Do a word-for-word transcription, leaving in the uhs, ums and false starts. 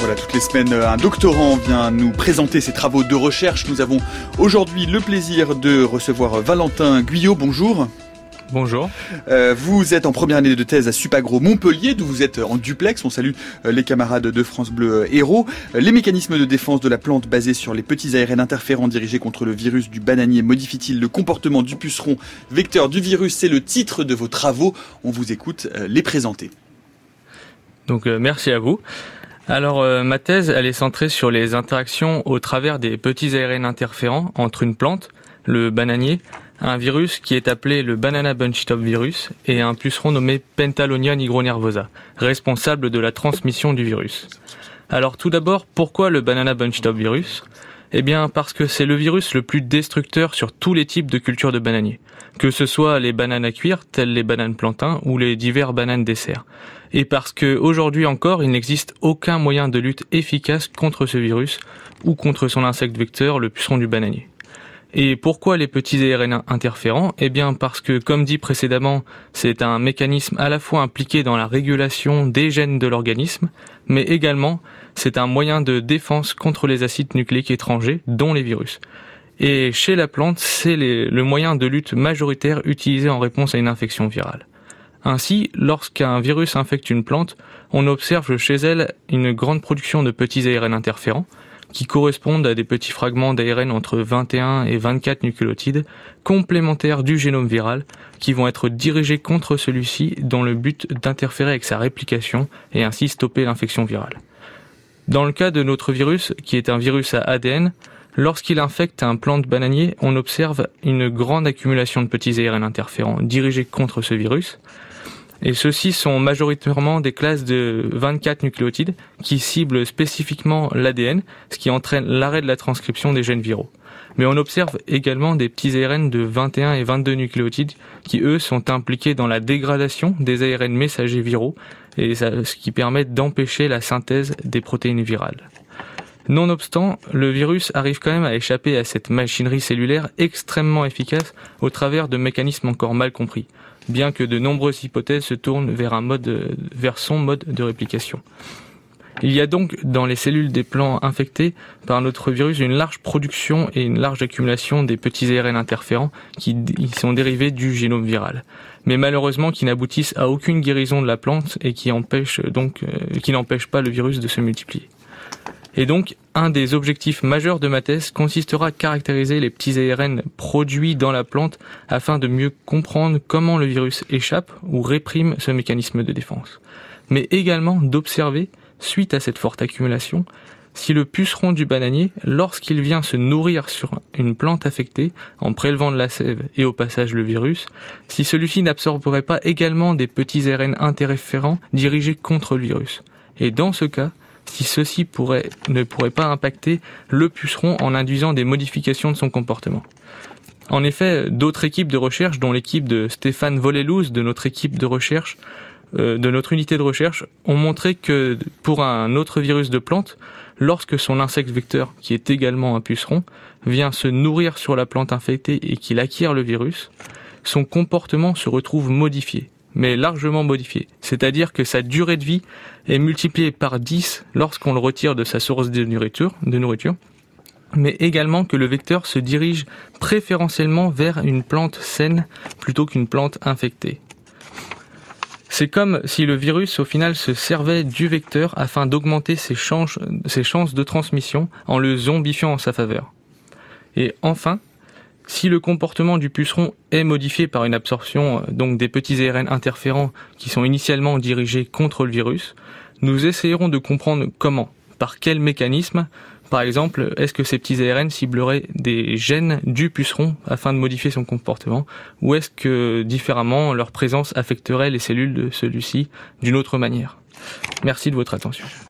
Voilà, toutes les semaines, un doctorant vient nous présenter ses travaux de recherche. Nous avons aujourd'hui le plaisir de recevoir Valentin Guyot. Bonjour. Bonjour. Euh, vous êtes en première année de thèse à Supagro Montpellier, d'où vous êtes en duplex. On salue euh, les camarades de France Bleu Héros. Euh, les mécanismes de défense de la plante basés sur les petits A R N interférents dirigés contre le virus du bananier modifient-ils le comportement du puceron vecteur du virus? C'est le titre de vos travaux. On vous écoute euh, les présenter. Donc euh, merci à vous. Alors euh, ma thèse, elle est centrée sur les interactions au travers des petits A R N interférents entre une plante, le bananier, un virus qui est appelé le Banana Bunchtop virus et un puceron nommé Pentalonia nigronervosa, responsable de la transmission du virus. Alors tout d'abord, pourquoi le Banana Bunchtop virus ? Eh bien parce que c'est le virus le plus destructeur sur tous les types de cultures de bananiers, que ce soit les bananes à cuire, telles les bananes plantains ou les divers bananes dessert. Et parce que aujourd'hui encore, il n'existe aucun moyen de lutte efficace contre ce virus ou contre son insecte vecteur, le puceron du bananier. Et pourquoi les petits A R N interférents ? Eh bien parce que, comme dit précédemment, c'est un mécanisme à la fois impliqué dans la régulation des gènes de l'organisme, mais également c'est un moyen de défense contre les acides nucléiques étrangers, dont les virus. Et chez la plante, c'est les, le moyen de lutte majoritaire utilisé en réponse à une infection virale. Ainsi, lorsqu'un virus infecte une plante, on observe chez elle une grande production de petits A R N interférents, qui correspondent à des petits fragments d'A R N entre vingt et un et vingt-quatre nucléotides, complémentaires du génome viral, qui vont être dirigés contre celui-ci dans le but d'interférer avec sa réplication et ainsi stopper l'infection virale. Dans le cas de notre virus, qui est un virus à A D N, lorsqu'il infecte un plant bananier, on observe une grande accumulation de petits A R N interférents dirigés contre ce virus. Et ceux-ci sont majoritairement des classes de vingt-quatre nucléotides qui ciblent spécifiquement l'A D N, ce qui entraîne l'arrêt de la transcription des gènes viraux. Mais on observe également des petits A R N de vingt et un et vingt-deux nucléotides qui, eux, sont impliqués dans la dégradation des A R N messagers viraux, et ça, ce qui permet d'empêcher la synthèse des protéines virales. Nonobstant, le virus arrive quand même à échapper à cette machinerie cellulaire extrêmement efficace au travers de mécanismes encore mal compris, bien que de nombreuses hypothèses se tournent vers un mode, vers son mode de réplication. Il y a donc dans les cellules des plants infectés par notre virus une large production et une large accumulation des petits A R N interférents qui sont dérivés du génome viral, mais malheureusement qui n'aboutissent à aucune guérison de la plante et qui empêchent donc, euh, qui n'empêchent pas le virus de se multiplier. Et donc, un des objectifs majeurs de ma thèse consistera à caractériser les petits A R N produits dans la plante afin de mieux comprendre comment le virus échappe ou réprime ce mécanisme de défense. Mais également d'observer, suite à cette forte accumulation, si le puceron du bananier, lorsqu'il vient se nourrir sur une plante affectée, en prélevant de la sève et au passage le virus, si celui-ci n'absorberait pas également des petits A R N interférents dirigés contre le virus. Et dans ce cas, si ceux-ci pourraient, ne pourraient pas impacter le puceron en induisant des modifications de son comportement. En effet, d'autres équipes de recherche, dont l'équipe de Stéphane Vollelouz de notre équipe de recherche, euh, de notre unité de recherche, ont montré que pour un autre virus de plante, lorsque son insecte vecteur, qui est également un puceron, vient se nourrir sur la plante infectée et qu'il acquiert le virus, son comportement se retrouve modifié, mais largement modifié. C'est-à-dire que sa durée de vie est multipliée par dix lorsqu'on le retire de sa source de nourriture, de nourriture, mais également que le vecteur se dirige préférentiellement vers une plante saine plutôt qu'une plante infectée. C'est comme si le virus, au final, se servait du vecteur afin d'augmenter ses chances, ses chances de transmission en le zombifiant en sa faveur. Et enfin, si le comportement du puceron est modifié par une absorption donc des petits A R N interférents qui sont initialement dirigés contre le virus, nous essayerons de comprendre comment, par quel mécanisme. Par exemple, est-ce que ces petits A R N cibleraient des gènes du puceron afin de modifier son comportement, ou est-ce que, différemment, leur présence affecterait les cellules de celui-ci d'une autre manière ? Merci de votre attention.